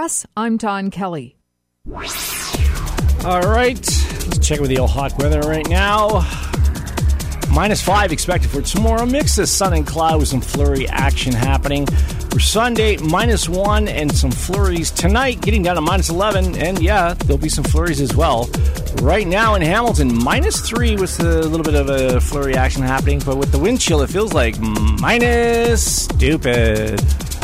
WTOS, I'm Don Kelly. All right, let's check with the old hot weather right now. -5 expected for tomorrow. Mix of sun and cloud with some flurry action happening. For Sunday, -1 and some flurries. Tonight, getting down to -11, and yeah, there'll be some flurries as well. Right now in Hamilton, -3 with a little bit of a flurry action happening, but with the wind chill, it feels like stupid.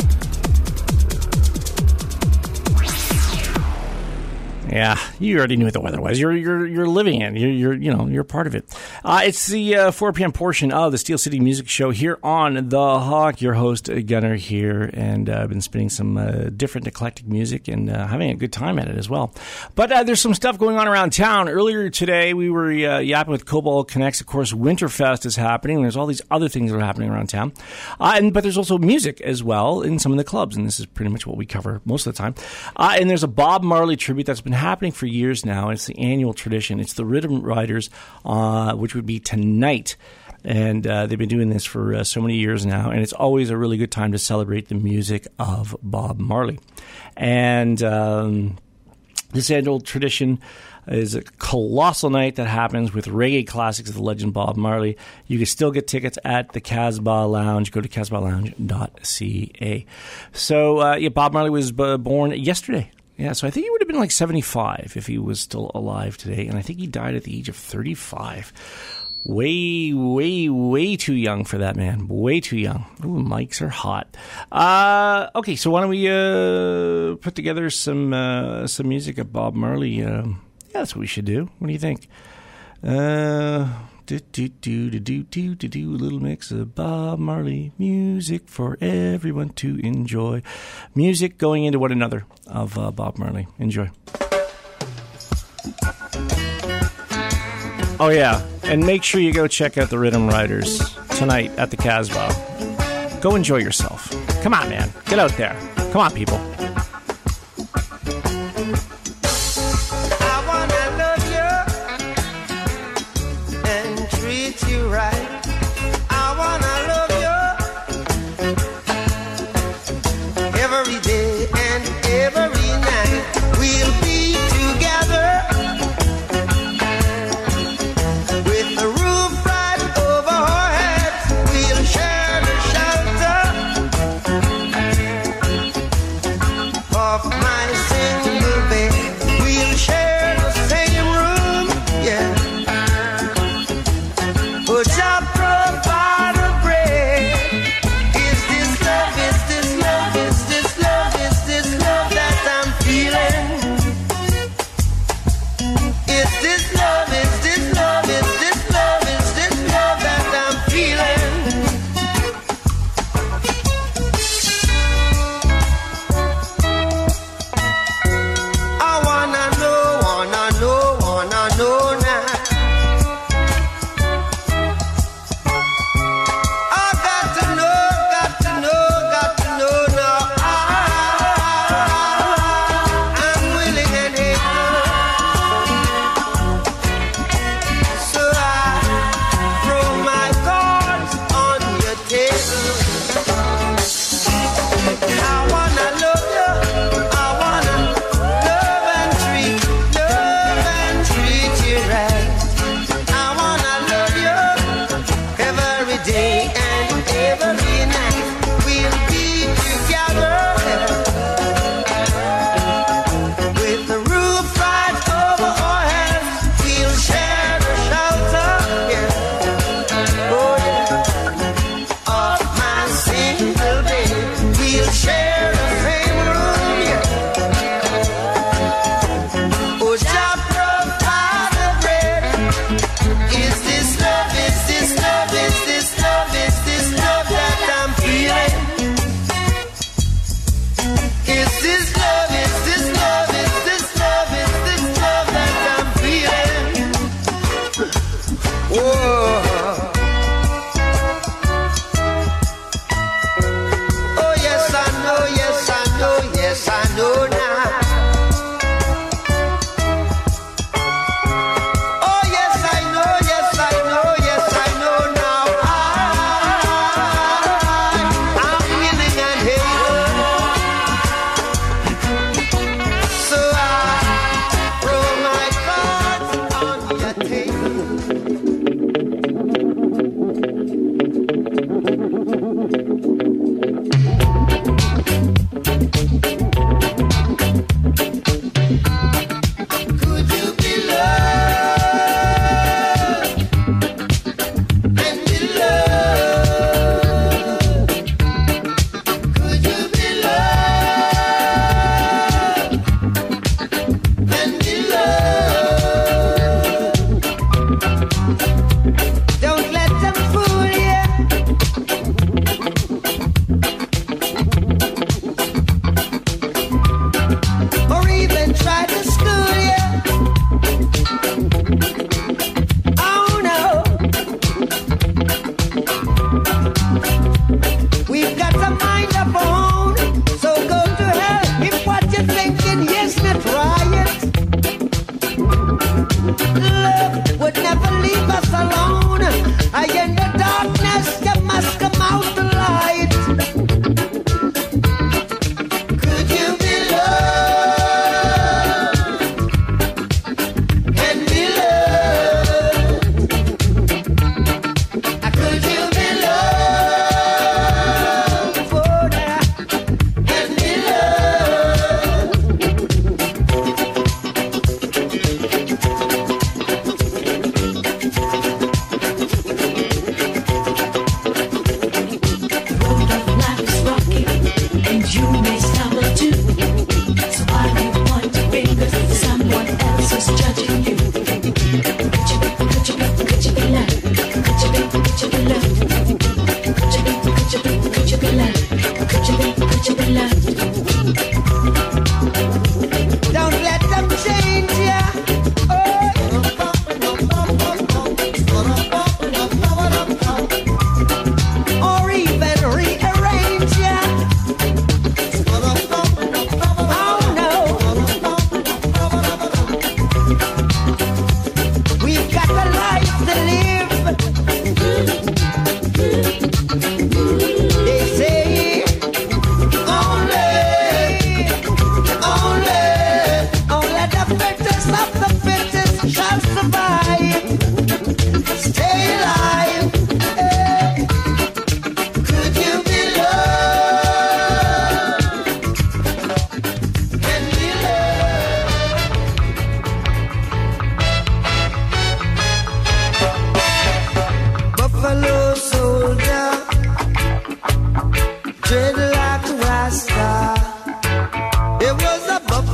Yeah, you already knew what the weather was. You're living it. You're part of it. It's the 4 p.m. portion of the Steel City Music Show here on The Hawk. Your host, Gunnar, here, and I've been spinning some different eclectic music and having a good time at it as well. But there's some stuff going on around town. Earlier today, we were yapping with Cobalt Connects. Of course, Winterfest is happening. There's all these other things that are happening around town. But there's also music as well in some of the clubs, and this is pretty much what we cover most of the time. And there's a Bob Marley tribute that's been happening for years now. It's the annual tradition. It's the Rhythm Riders, which would be tonight. And they've been doing this for so many years now. And it's always a really good time to celebrate the music of Bob Marley. And this annual tradition is a colossal night that happens with reggae classics of the legend Bob Marley. You can still get tickets at the Casbah Lounge. Go to casbahlounge.ca. So, Bob Marley was born yesterday. Yeah, so I think he would have been like 75 if he was still alive today. And I think he died at the age of 35. Way, way, way too young for that man. Way too young. Ooh, mics are hot. Okay, so why don't we put together some music of Bob Marley? Yeah, that's what we should do. What do you think? A little mix of Bob Marley music for everyone to enjoy. Music going into one another of Bob Marley. Enjoy. Oh yeah, and make sure you go check out the Rhythm Riders tonight at the Casbah. Go enjoy yourself. Come on, man. Get out there. Come on, people.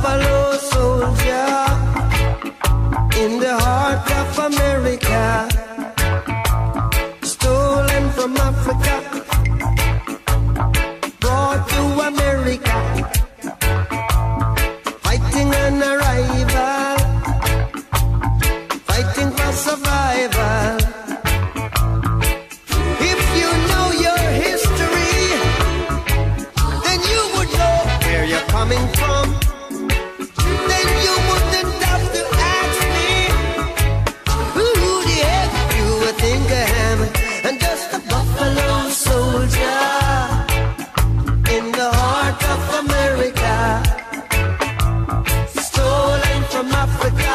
Buffalo soldier in the heart of America, stolen from Africa, brought to America, fighting an arrival, fighting for survival. If you know your history, then you would know where you're coming from. Then you wouldn't have to ask me who the heck you would think I am. And just a Buffalo soldier in the heart of America, stolen from Africa,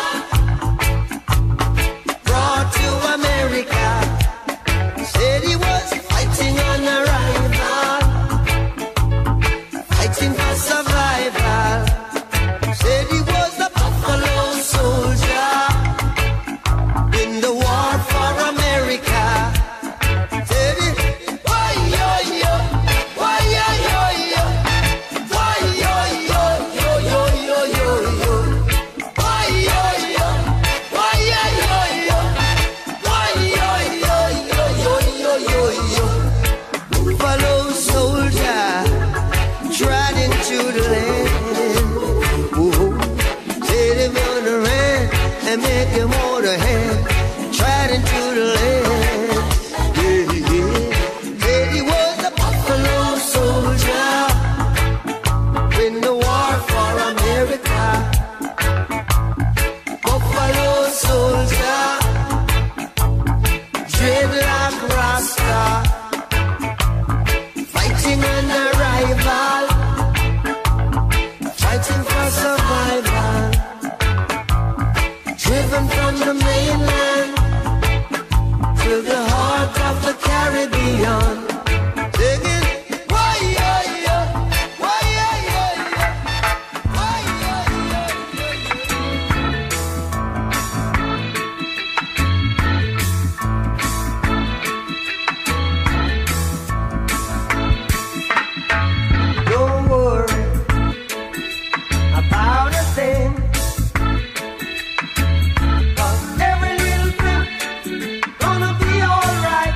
brought to America. Said he was fighting on arrival, fighting for survival. Said he was a Buffalo soldier in the war for America. Said he, why yo yo, why yo yo yo, why yo yo yo yo yo yo yo, why yo yo, why yo yo yo, why yo yo yo yo yo yo yo. Buffalo soldier trod into the land. Said him on the land and make him hold a hand. Trod into the land. Yeah, yeah. Said he was a Buffalo soldier in the war for America. Buffalo soldier, dreadlock Rasta, fighting an arrival, fighting for survival, driven from the mainland to the heart of the Caribbean. Singing, why yo yo, why yo yo yo, why yo yo yo yo. Don't worry about a thing, 'cause every little thing gonna be alright.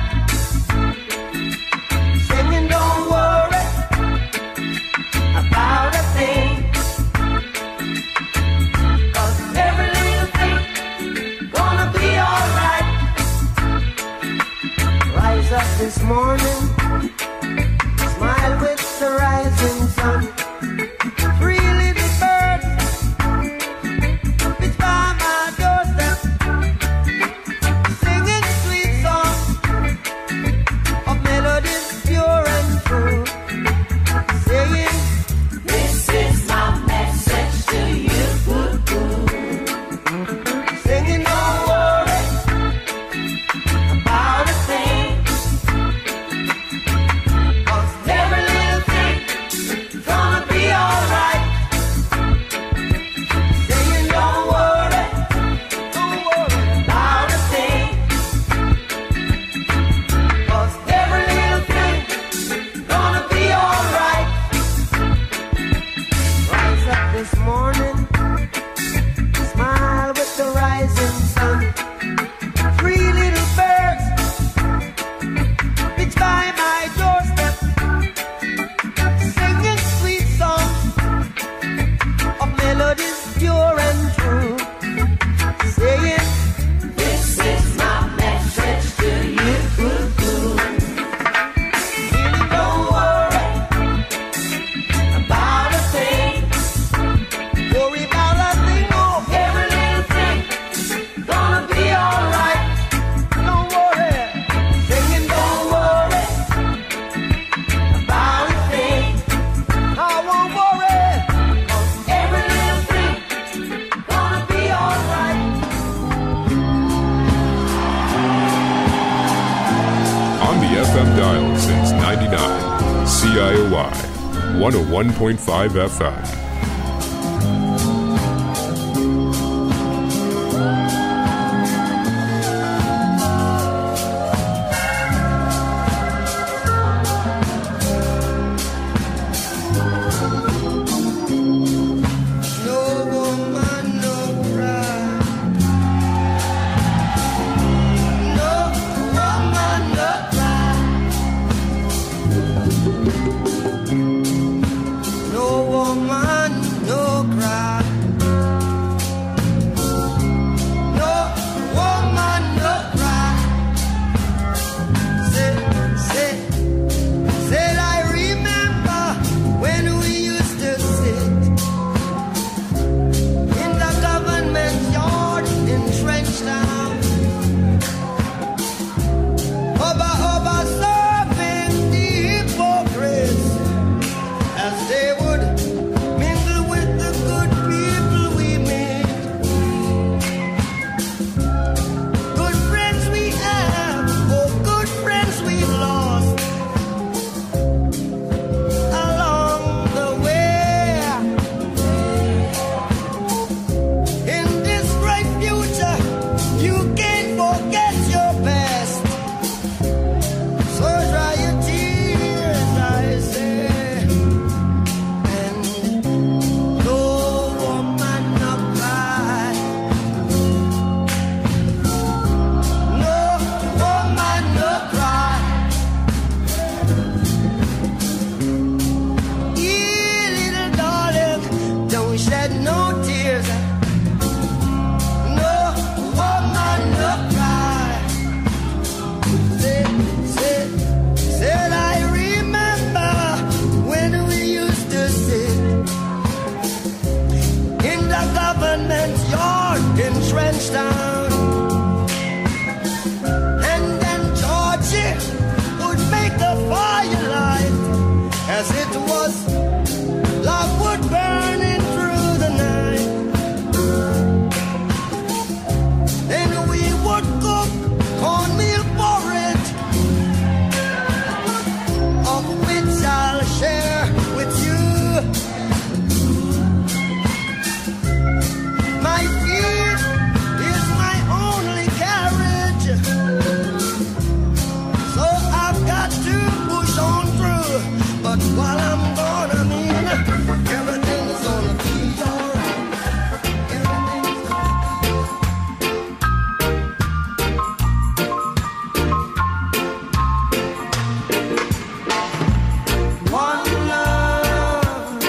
Singing, don't worry about a thing, 'cause every little thing gonna be alright. Rise up this morning, smile with the rising sun. Three little birds pitch by my doorstep, singing sweet songs of melodies pure and true, saying, this is my message to you. Singing, don't worry about a thing, 'cause every little thing gonna be alright. Saying, don't worry about a thing, 'cause every little thing gonna be alright. Rise up this morning, smile with the rising sun. Three little birds pitch by my doorstep, singing sweet songs of melodies pure and true, saying, this is my message to you. Really don't worry about a thing, worry about a thing, oh, every little thing gonna be alright. Don't worry, singing, don't worry about a thing. I won't worry, 'cause every little thing gonna be alright. On the FM dial since 99, CIOI 101.5 FM. No shed no tears, no woman no cry. Said I remember when we used to sit in the government yard in Trenchtown, and then Georgie would make the firelight as it was logwood burning through the night. Then we would cook cornmeal porridge, of which I'll share with you. My feet is my only carriage, so I've got to push on through. But while I'm gone, I mean, everything's gonna be alright. Everything's one love,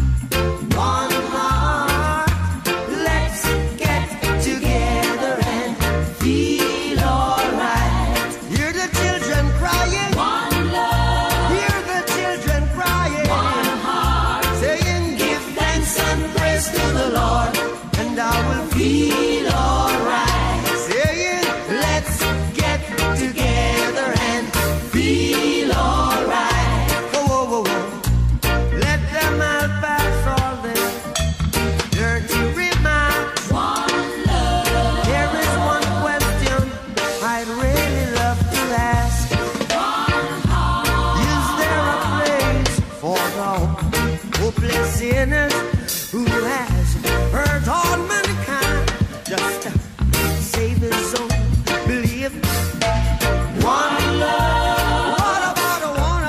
one heart. Let's get together and feel alright. Hear the children crying. One love. Hear the children crying. One heart. Saying, give thanks and praise to the Lord, and I will feel alright. Saying, let's get together and feel alright. Whoa, whoa, whoa, whoa. Let them all pass all their dirty remarks. One love. There is one question I'd really love to ask. One heart. Is there a place for the hopeless sinners who has hurt all mankind just to save his soul? Believe one love. What about a one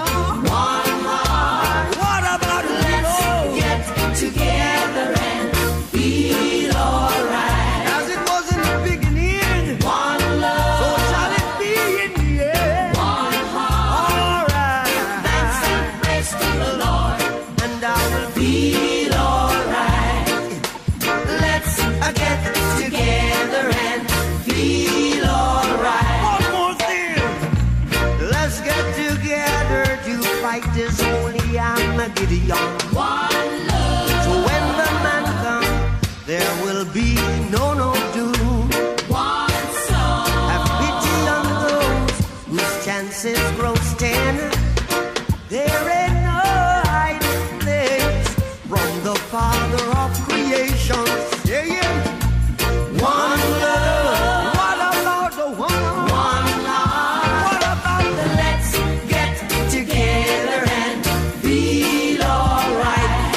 heart? What about a little? Get together and feel alright. As it was in the beginning, one love. So shall it be in the end. One heart. Alright. Thanks and praise to the Lord, and I will feel alright. Let's get together and feel alright. One more thing. Let's get together to fight this holy Armageddon. One love. So when the man comes, there will be no doom. One soul. Have pity on those whose chances grow thin. There ain't no hiding place from the Father of creation. Yeah, yeah. One love. What about the one heart? What about the let's get together and feel alright?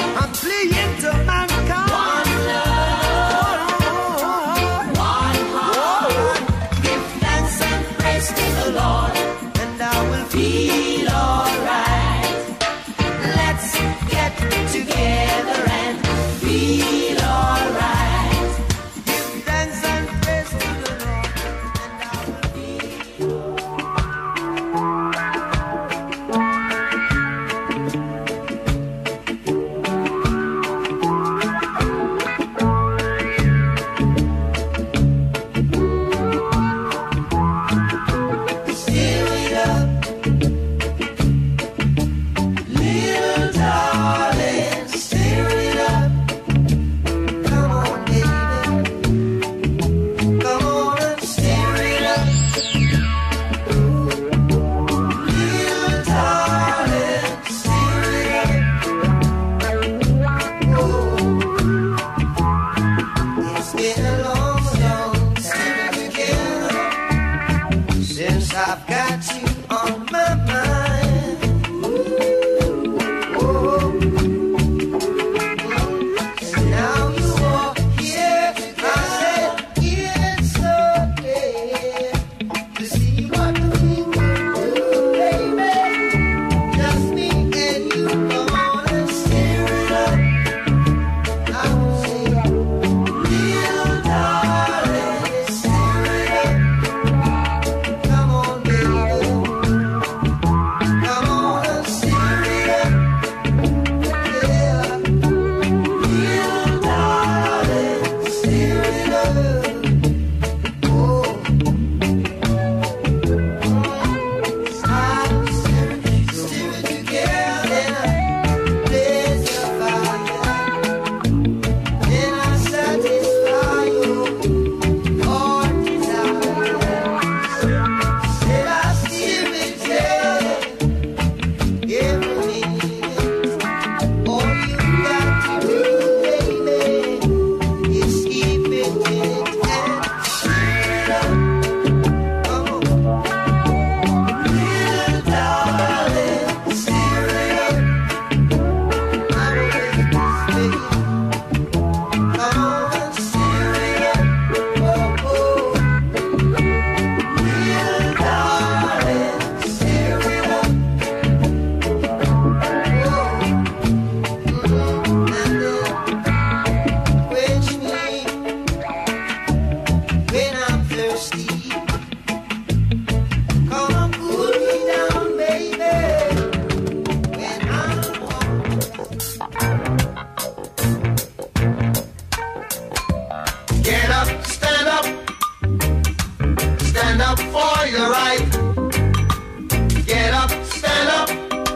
up for your right. Get up, stand up.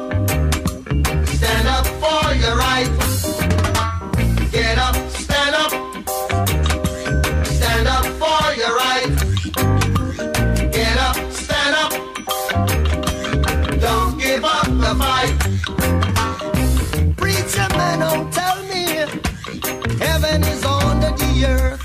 Stand up for your right. Get up, stand up. Stand up for your right. Get up, stand up. Don't give up the fight. Preacher man, don't tell me heaven is under the earth.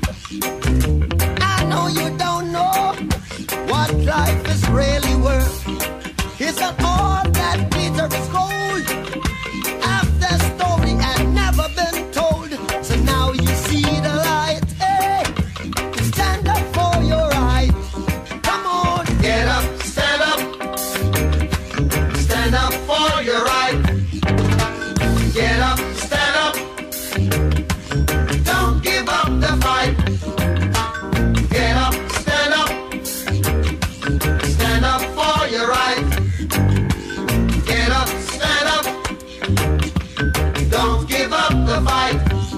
I know you don't know what life is really worth. It's not all that glitter is gold. Half the story had never been told. So now you see the light. Hey, stand up for your right. Come on, get up, stand up. Stand up for your right. Get up, stand up. Don't give up the fight. Get up, stand up. Stand up for your right. Get up, stand up. Don't give up the fight.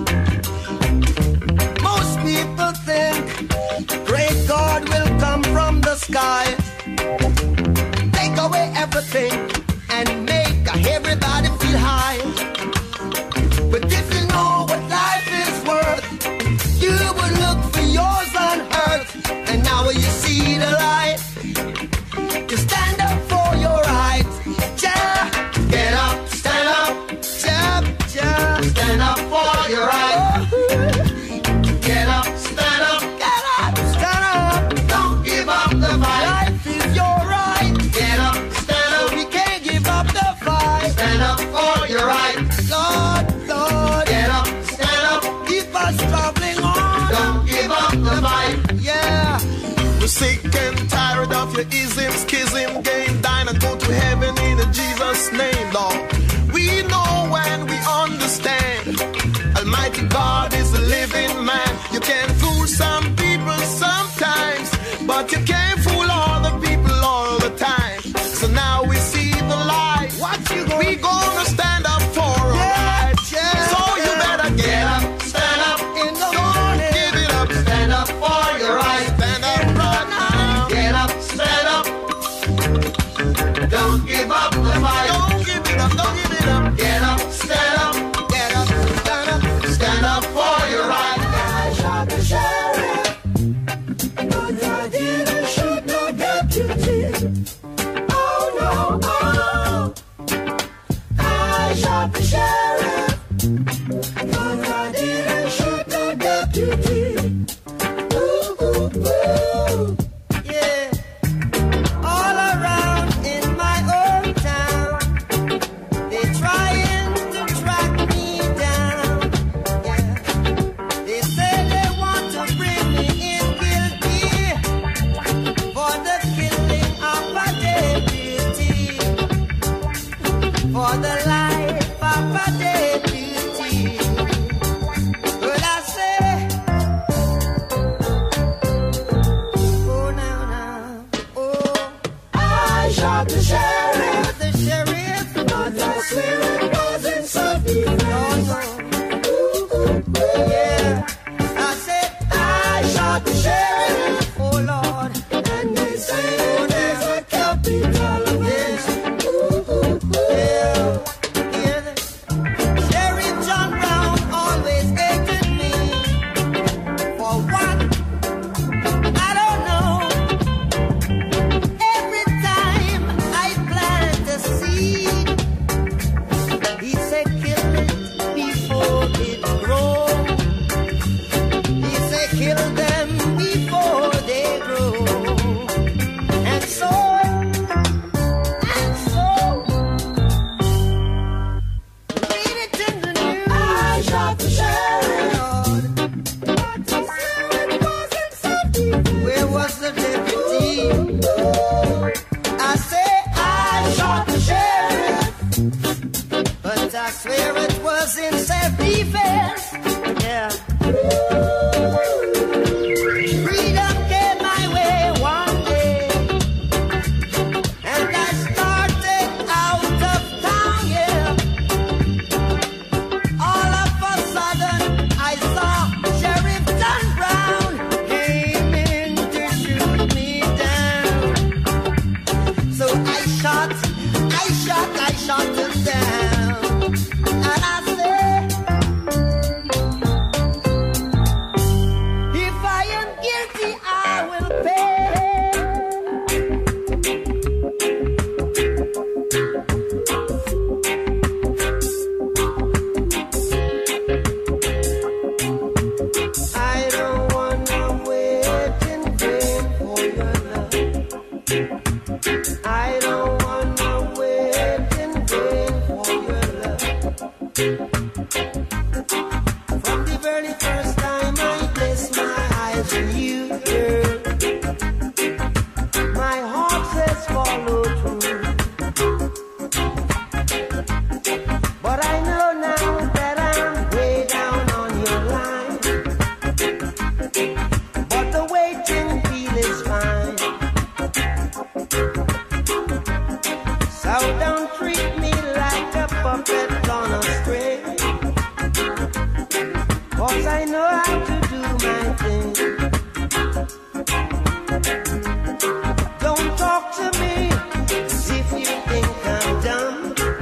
Most people think great God will come from the sky, take away everything and make everybody feel high. But if you know what life is worth, you would look for yours on earth. And now you see the light. You stand up for your right. Yeah. Get up, stand up. Yeah, yeah. Stand up for your right. Get up, stand up. Get up, stand up. Don't give up the fight. Life is your right. Get up, stand up. We can't give up the fight. Stand up for your right. Lord, Lord. Get up, stand up. Keep us traveling on. Don't give up the fight. Yeah. We're sick and tired of your ism, schism, game, dine and go to heaven in Jesus' name, Lord. We know and we understand Almighty God is a living man. You can fool some people sometimes, but you can't fool all the people all the time. So now we see the light. What you gonna We gonna stand up for our right. yeah. So you better Get up, stand up. in the morning. Give it up. Stand up for your right. Stand up right now. Get up, stand up. Don't give up the fight. Don't give it up. Don't give it up. Get up, stand up. Get up. Stand up. Stand up for your right. I shot the sheriff, but I didn't shoot no deputy. Oh no, oh. I shot the sheriff, but I didn't shoot no deputy. Ooh, ooh, ooh. Yeah. All around in my old town, they trying to track me down. Yeah. They say they want to bring me in guilty for the killing of a deputy, for the life of a deputy. But I say, oh now, now, oh, I shot the sheriff, but I swear it wasn't self-defense. Yeah, I said I shot the sheriff, oh Lord, and they say there's a capital offense. Yeah, hear this? Sheriff John Brown always hated me. For what? I don't know. Every time I plant a seed, he said kill it before it grows. He said kill them before they grow. And so, read it in the news. I shot the sheriff, but he said it wasn't self-defense. Where was the deputy? I say I shot the sheriff, but I swear it was in self-defense. Yeah. Freedom came my way one day, and I started out of town, yeah. All of a sudden, I saw Sheriff John Brown came in to shoot me down. very first time I placed my eyes on you, girl, my heart says follow through. But I know now that I'm way down on your line. But the waiting feel is fine. So don't treat me like a puppet on a string. 'Cause I know how to do my thing. Don't talk to me as if you think I'm dumb.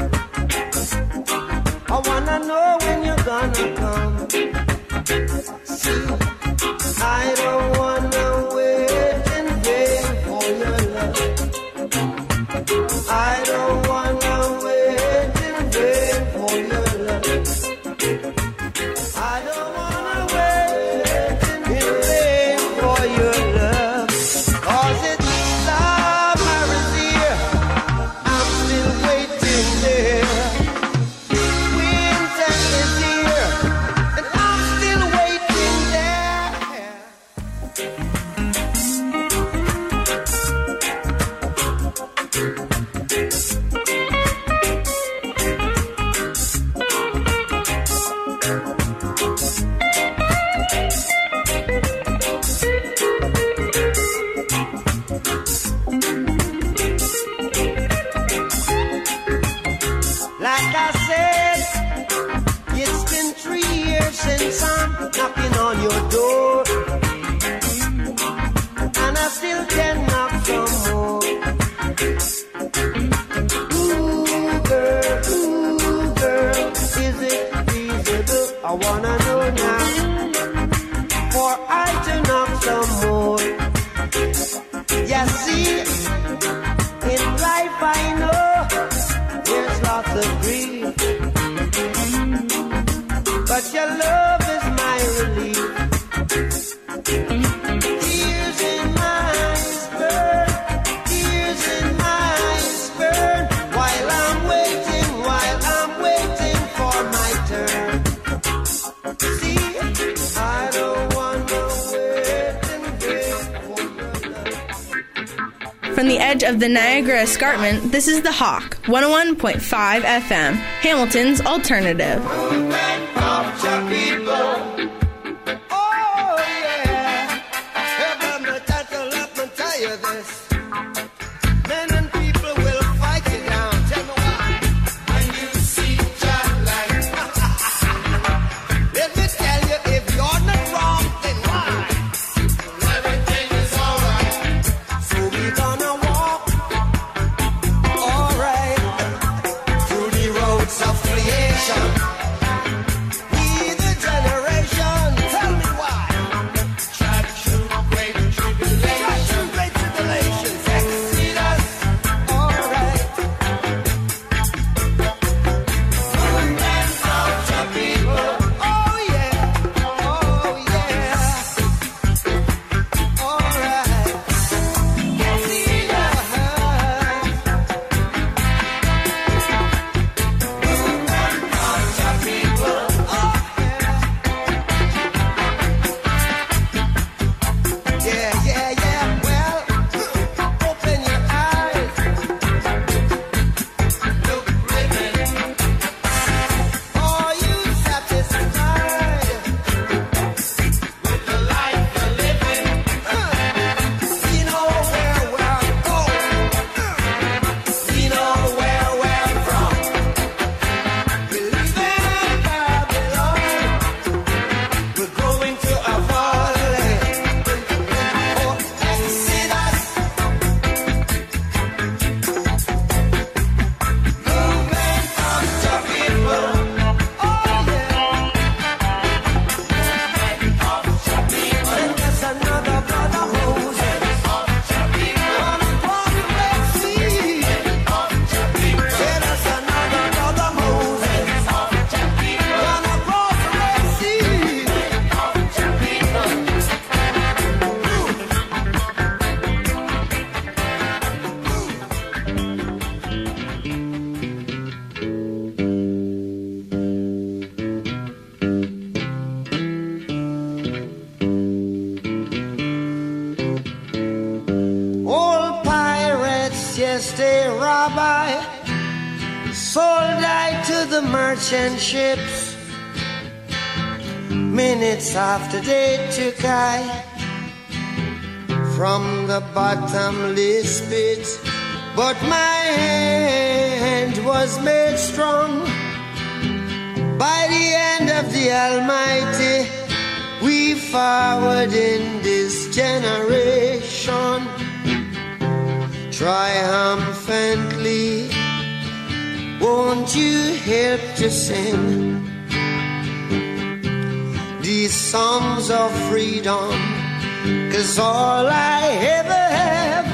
I wanna know when you're gonna come. See, I don't wanna wait in vain for your love. I don't wanna wait in vain for your love. I don't wanna wait in vain for your love. 'Cause it's summer is here, I'm still waiting there. Winter is here, and I'm still waiting there. Like I said, it's been 3 years since I'm knocking on your door, and I still can knock some more. Ooh, girl, is it feasible? I wanna know now, for I to knock some more. Yeah, see, in life I know there's lots of grief, but your love is my relief. Tears in my eyes burn, tears in my eyes burn, while I'm waiting for my turn. See, I don't wanna wait and wait for your love. From the edge of the Niagara Escarpment, this is The Hawk, 101.5 FM, Hamilton's alternative. Oh, yeah. Let me tell you this. Men and people will fight you down. Tell me why. When you see Jah light. Let me tell you, if you're not wrong, then why? Everything is alright. So we're gonna walk, alright, through the roads of creation. by, sold I to the merchant ships. Minutes after they took I from the bottomless pit, but my hand was made strong by the hand of the Almighty. We forward in this generation triumphantly. Won't you help to sing these songs of freedom? 'Cause all I ever have,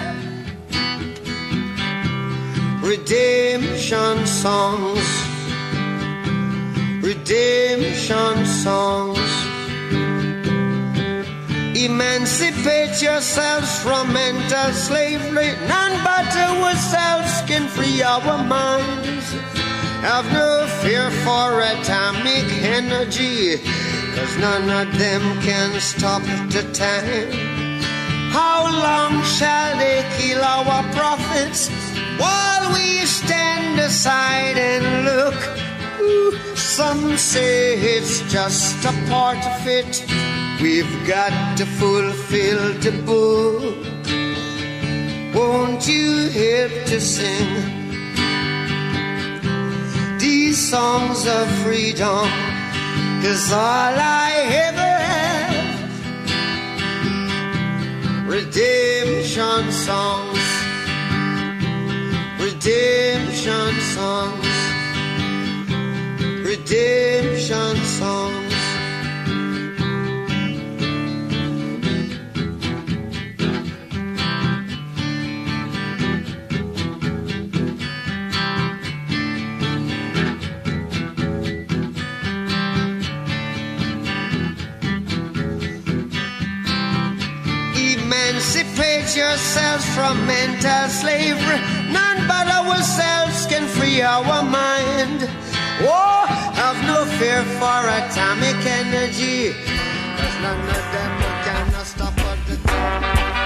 redemption songs, redemption songs. Emancipate yourselves from mental slavery. None but ourselves can free our minds. Have no fear for atomic energy, 'cause none of them can stop the time. How long shall they kill our prophets while we stand aside and look? Ooh, some say it's just a part of it. We've got to fulfill the book. Won't you help to sing these songs of freedom? 'Cause all I ever have, redemption songs, redemption songs, redemption songs. Emancipate yourselves from mental slavery. None but ourselves can free our mind. Oh, have no fear for atomic energy, 'cause none of them can stop at the time.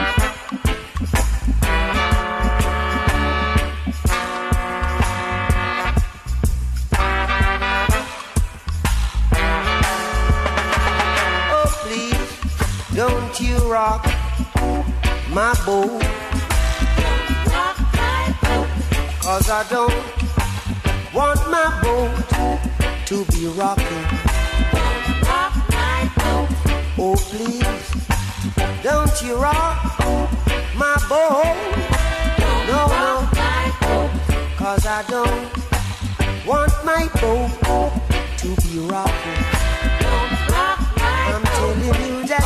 Oh, please, don't you rock my boat, 'cause I don't want my boat to be rocking. Oh, please, don't you rock my boat. No, no, 'cause I don't want my boat to be rocking. I'm telling you that,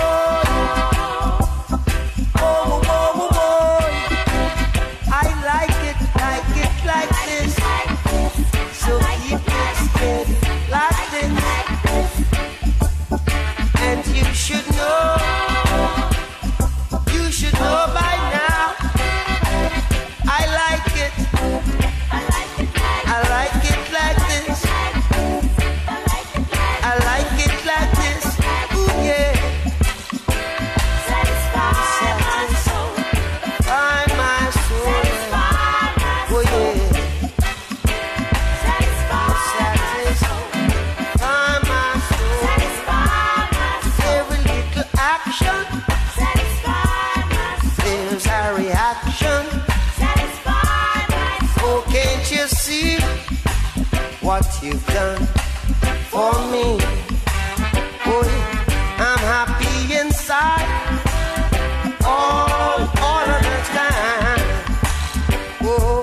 I like it like this. So keep it steady like this. And you should know by now. I like it. I like it like this. I like it like this. Ooh, yeah. Satisfy my soul. Oh, yeah. Satisfy my soul. Every little action, there's a reaction. Oh, can't you see what you've done for me? Oh, I'm happy inside all of the time. Oh,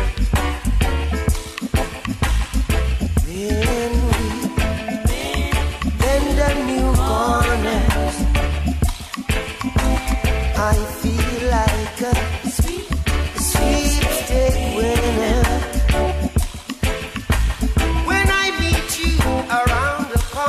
then the new corners, I feel like a sweepstake winner. When I meet you around the corner,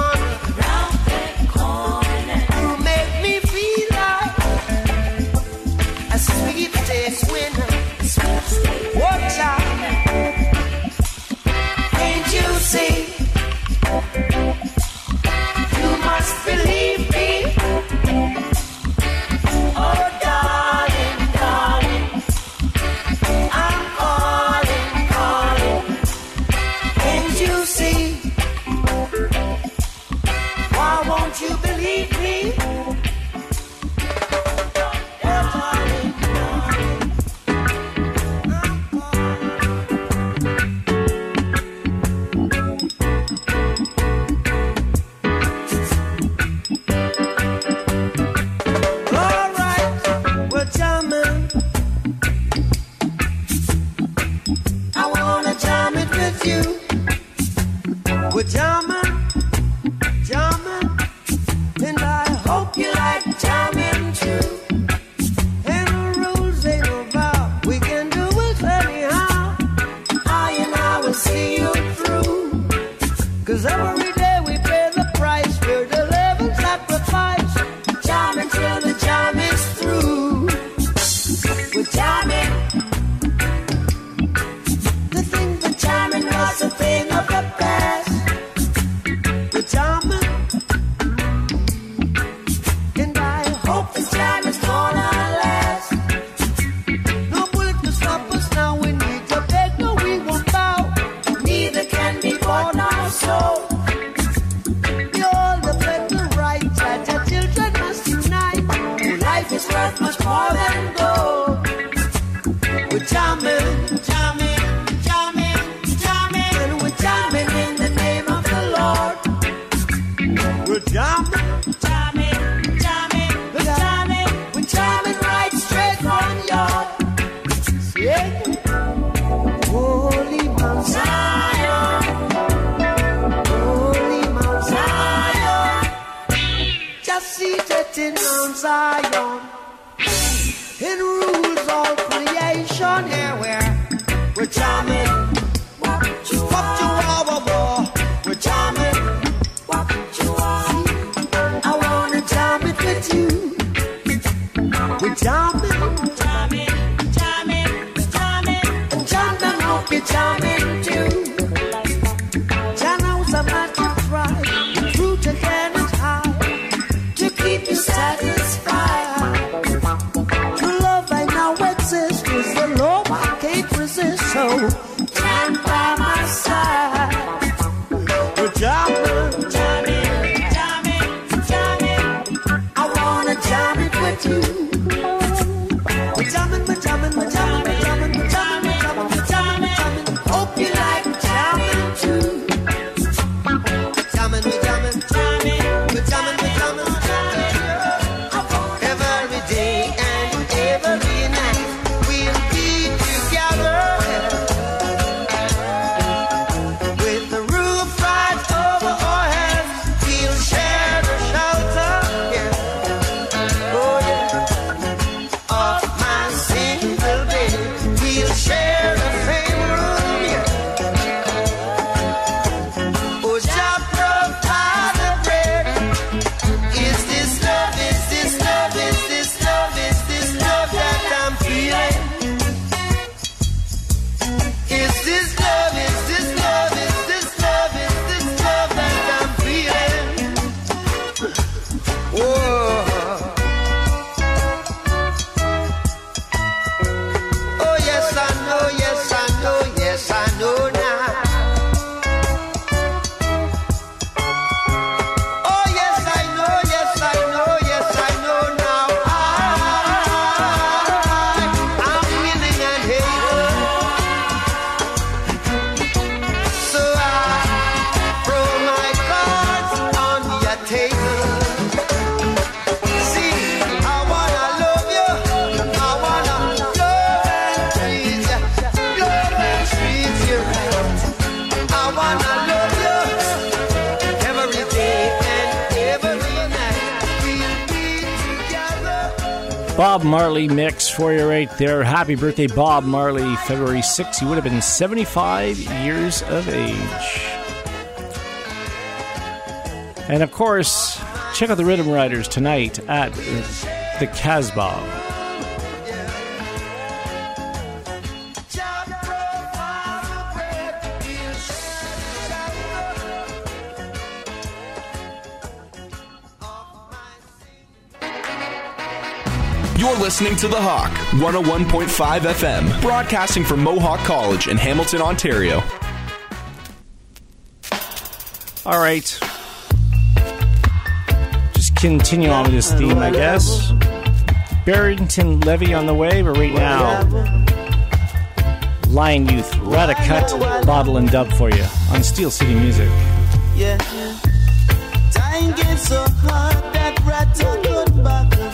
seated in Mount Zion. In rules all creation, here we're charming. What you are, we're charming. What you are, I wanna jam it with you. We're charming, charming, charming, charming. And John, I hope you're charming too. John knows I'm not your pride. The truth again is high to keep you satisfied. True love I now exists, 'cause the love I can't resist. So stand by my side. We're jamming, jamming, jamming, jamming. I wanna jam it with you. We're jamming, we're jamming, we're jamming, we're jamming, we're jamming, we're jamming, jamming. Hope you like jamming too. Jamming, we're jamming, jamming, we're jamming, we're jamming, jamming. Every day and every night we'll be together with the roof right over our heads. We'll share the shelter, yeah. Oh yeah. Of my single bed, we'll share the same room, yeah. Oh, Jah provide the bread. Is this love? Is this love? Is this love? Is this love that I'm feeling? Is this love? Is this love? Is this love? Is this love that I'm feeling? Whoa. Oh yes, I know, yes, I know, yes, I know now. Oh yes, I know, yes, I know, yes, I know now. I'm willing and able. So I throw my cards on your table. See, I wanna love you. I wanna love and treat you. Love and treat you right. I wanna love you every day and every night. We'll be together. Bob Marley mix for you right there. Happy birthday, Bob Marley, February 6th. He would have been 75 years of age. And of course, check out the Rhythm Riders tonight at the Casbah. Jah provide the bread. We'll share the shelter. You're listening to The Hawk, 101.5 FM, broadcasting from Mohawk College in Hamilton, Ontario. All right. Just continue on with this theme, I guess. Barrington Levy on the way, but right now, Lion Youth, Ratacut, Bottle and Dub for you on Steel City Music. Yeah. Time gets so hard that Rata could back up.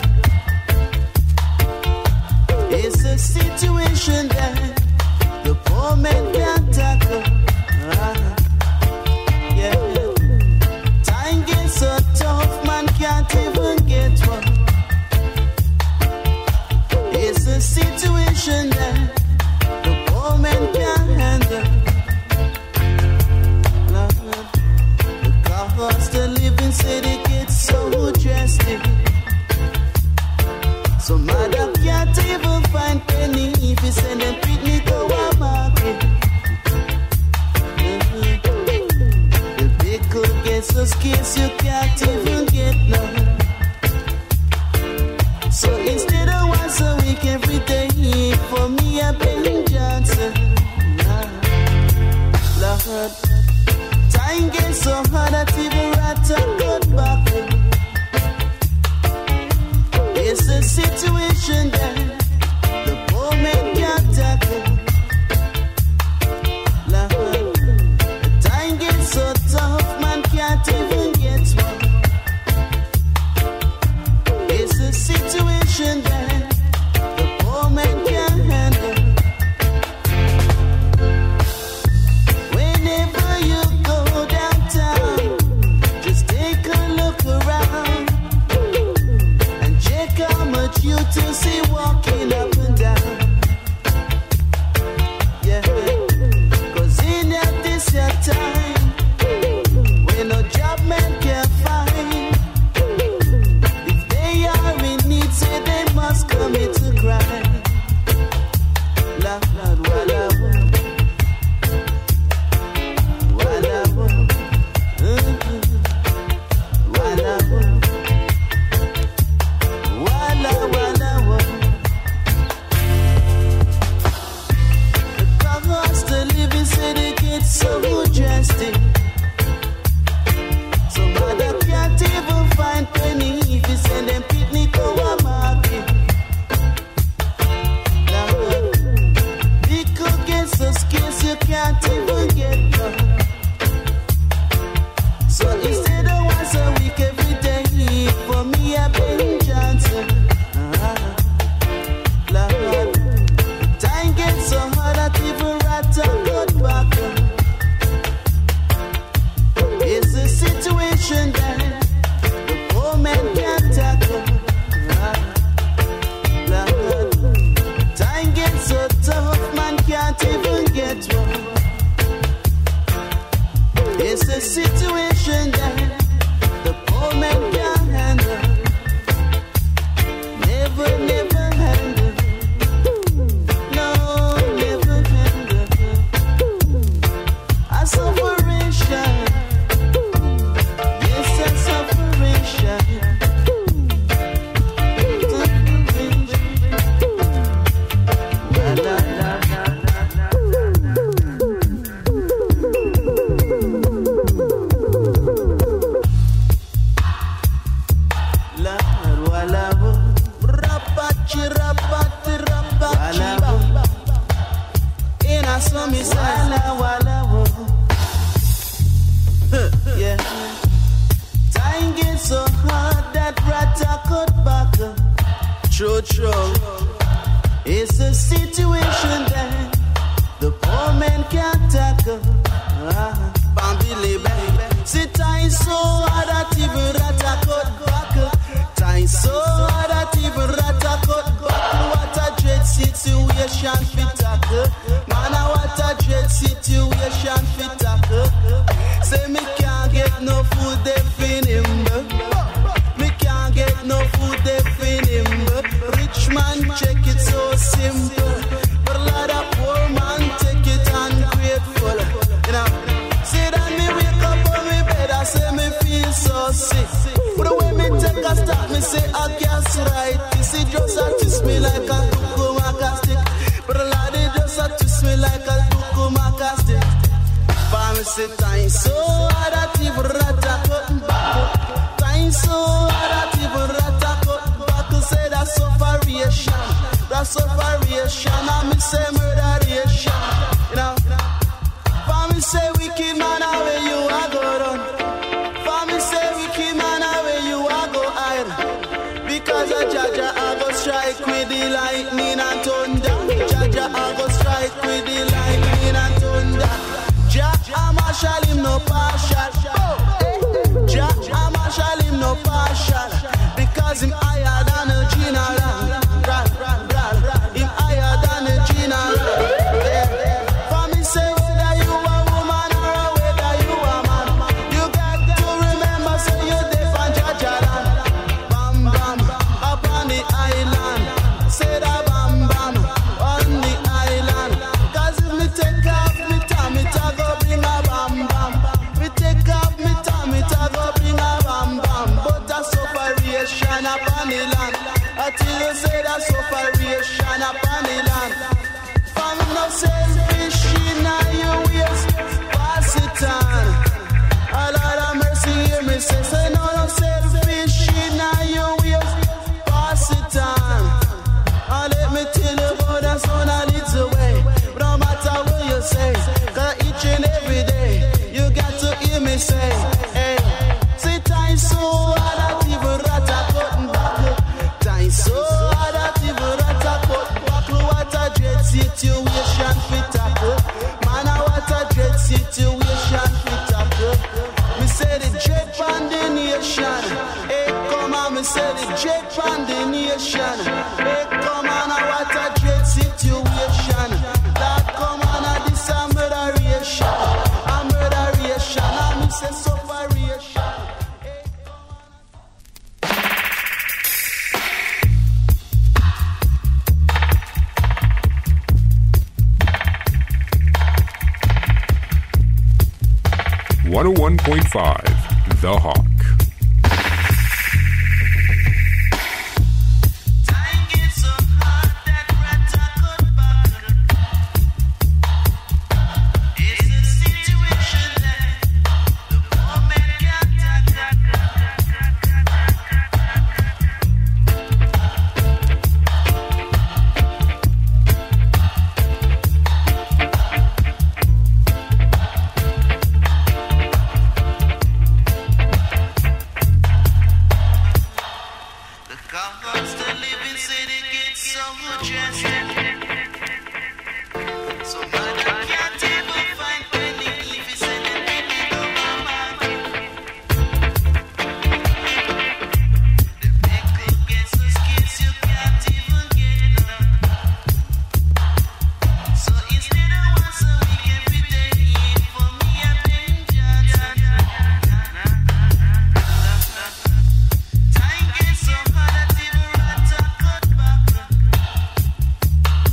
It's a situation that the poor man can't tackle. Yeah. Time gets so tough, man can't even get one. It's a situation that the poor man can't handle. The cost of living city gets so drastic. So mother can't even find penny if you send them picnic to a market. The vehicle gets so scarce you can't even get none. So instead of once a week every day, for me a Ben Johnson. Lord, time gets so hard that even Rata could back up. It's a situation that the poor man can't tackle. Lord, the time gets so tough, man can't even get one. It's a situation that the poor man can't handle. Whenever you go downtown, just take a look around. I saw me say, yeah. Time gets so hard that rata cut back. True. It's a situation that the poor man can't tackle. Bambili, baby. See, time so hard that even rata cut back. Time so hard that even rata cut back. What a dread situation fit tackle. Man, what a dread situation fit tackle. Say me can't get no food, they fin him. Me can't get no food, they fin him. Rich man check it so simple, but a lot of poor man take it ungrateful. You know, see that me wake up on me bed, I say me feel so sick. But the way me take a stop, me say I can't right. You see, just a twist me like a cucumber stick. But a lot of just a twist me like a cucumber stick. Me say time so hard that even rata cut back. Time so hard that even rata cut back. Say that's sufferation, and me say murderation. You know, for me say wicked man, where you a go run? For me say wicked man, where you a go hide? Because a Jaja I go strike with the lightning and thunder. Jaja I go strike with the lightning and thunder. I'm a shall him no partial. I'm a shall him no partial. Because him higher than a general. Him higher than a general. For me say whether you a woman or whether you a man, you got to remember say you defend Jajaland. Bam bam upon the island. Say that bam bam on the island. Cause if me take off me time it a go bring a bam bam. Me take off me time it a go bring a bam bam. But a sufferation upon the land. Until you say that sufferation upon the land. For me no selfish in your ways. Pass it on. A lot of mercy hear me say no selfish in your ways. Pass it on. And let me tell you about the son that leads the way. But no matter what you say, cause each and every day you got to hear me say, hey, say time so hard that even rata cutting back. Time so hard that even rata cutting back. What a dread situation fit tackle. Man, what a dread situation fit tackle. Me say the dread from the nation. Hey, come on, me say the dread from the nation. Hey, come on, what a dread situation. That come on, this a murderation. A murderation, and me say sufferation. Hey, come on. 101.5 The Hawk. Time gets so hard that rata cut back. It's a situation that the poor man can't tackle. The cost of living city gets so much so much I can't even find penny if it's in the penny go mama. The pickle gets so skins you can't even get enough. So instead of one so we can pretend it for me and then Johnson. Time gets so hard that even rata cut back.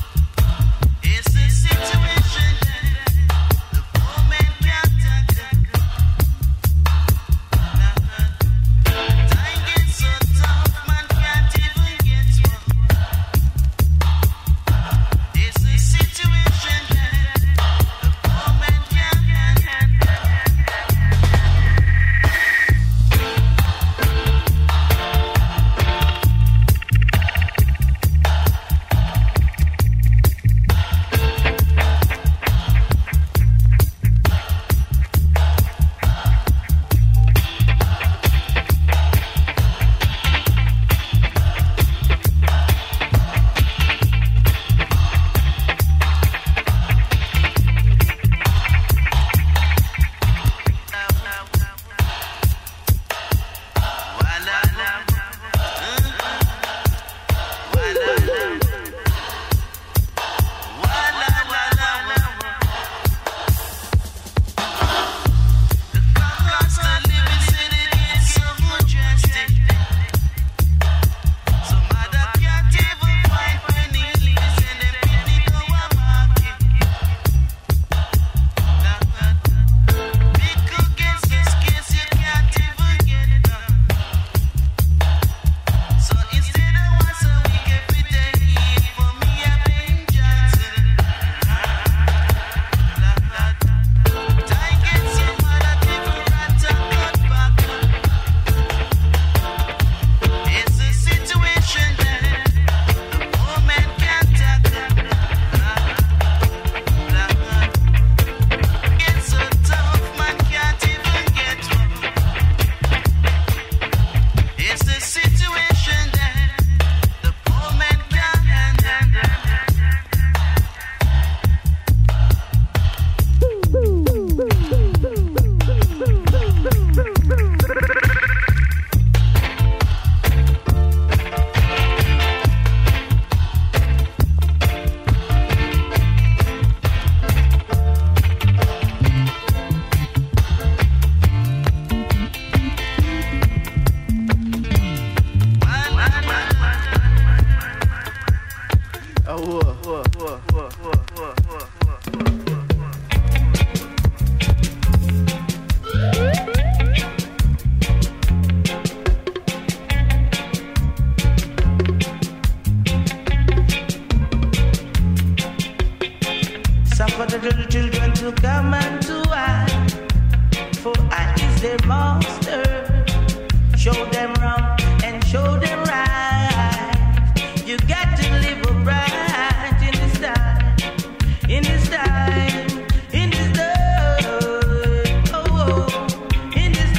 Suffer the children to come unto I, for I is their master. Show them wrong and show them right. You got to live upright in this time, in this time, in this time, oh, in this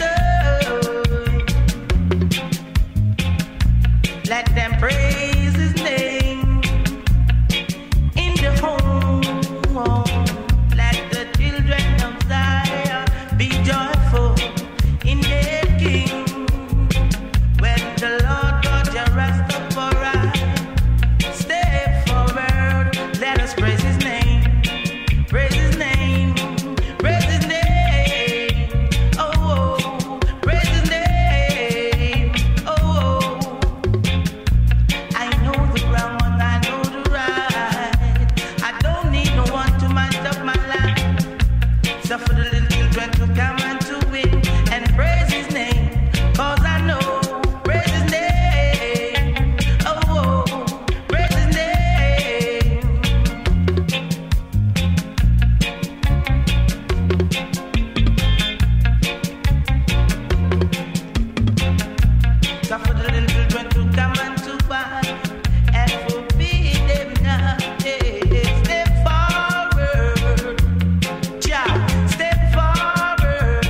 time. Let them praise His name in the home. Let the children of Zion be joyful in their King. When the Lord God your Rastafari step forward, let us praise His name, praise His name, praise His name. Oh, praise His name. Oh, I know the wrong and I know the right. I don't need no one to match up my life. Suffer the little children to come and to win and praise His name, 'cause I know. Praise His name. Oh, praise His name. Suffer the little children to come and to buy and forbid them not. Step forward, child, step forward.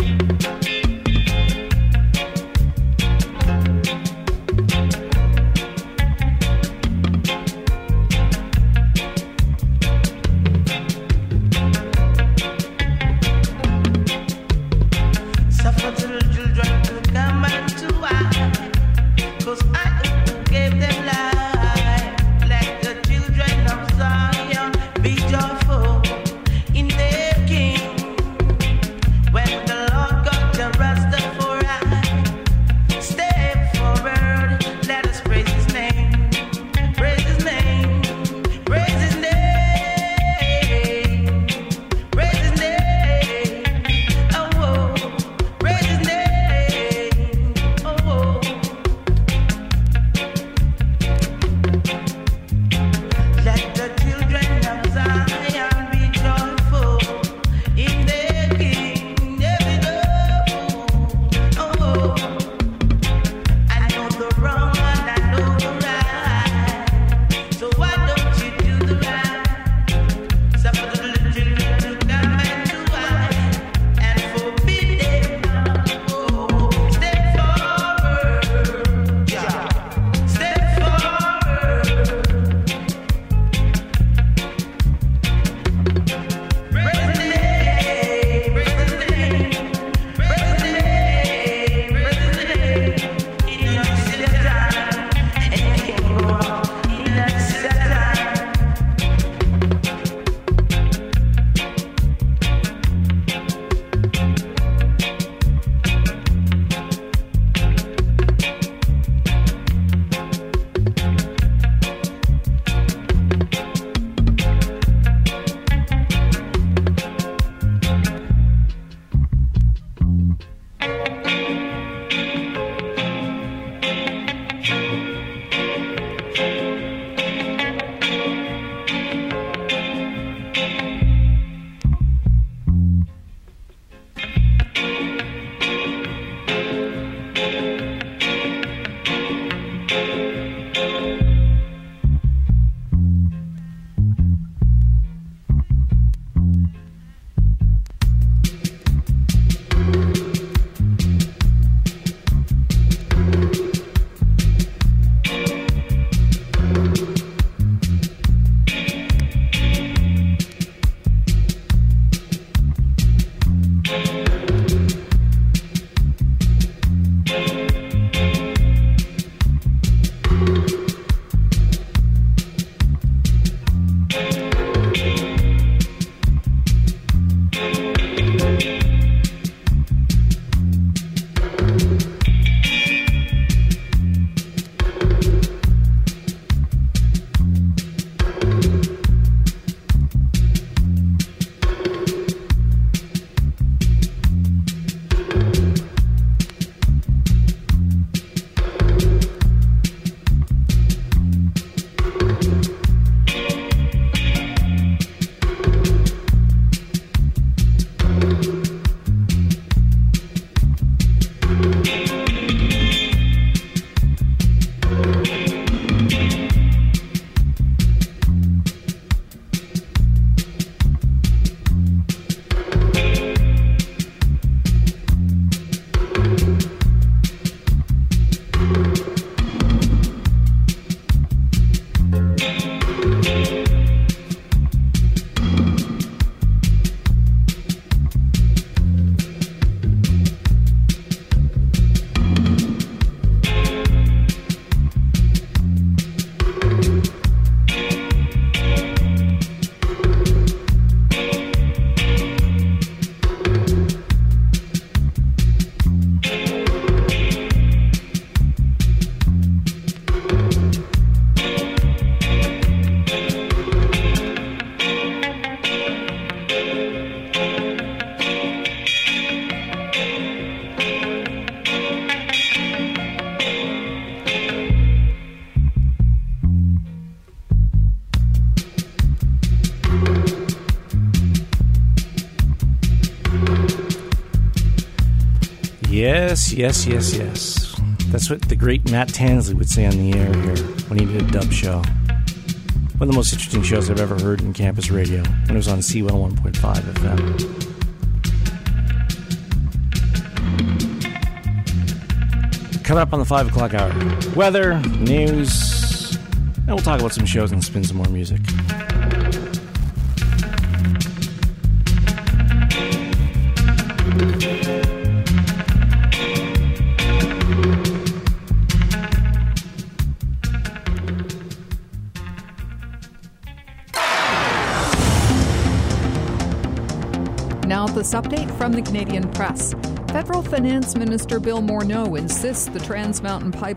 Suffer the little children to come and to I, 'cause I who gave them life. Let the children of Zion be joyful in their King. When the Lord God the Rastafari step forward, let us praise His name, praise His name, praise His name, praise His name. Oh, praise His name. Oh, Yes. That's what the great Matt Tansley would say on the air here when he did a dub show. One of the most interesting shows I've ever heard in campus radio when it was on C101.5 FM. Coming up on the 5 o'clock hour. Weather, news, and we'll talk about some shows and spin some more music. Now this update from the Canadian Press. Federal Finance Minister Bill Morneau insists the Trans Mountain Pipeline